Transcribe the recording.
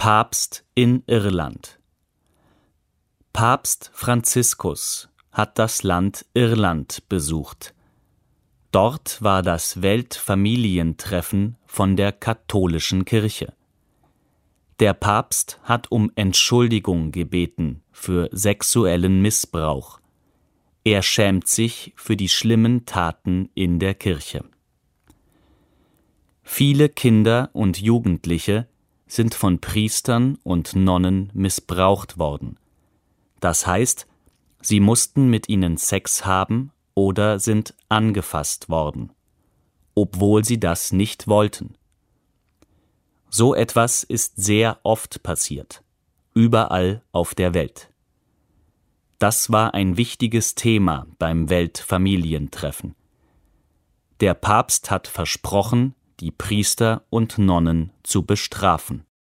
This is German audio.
Papst in Irland. Papst Franziskus hat das Land Irland besucht. Dort war das Weltfamilientreffen von der katholischen Kirche. Der Papst hat um Entschuldigung gebeten für sexuellen Missbrauch. Er schämt sich für die schlimmen Taten in der Kirche. Viele Kinder und Jugendliche sind von Priestern und Nonnen missbraucht worden. Das heißt, sie mussten mit ihnen Sex haben oder sind angefasst worden, obwohl sie das nicht wollten. So etwas ist sehr oft passiert, überall auf der Welt. Das war ein wichtiges Thema beim Weltfamilientreffen. Der Papst hat versprochen, die Priester und Nonnen zu bestrafen.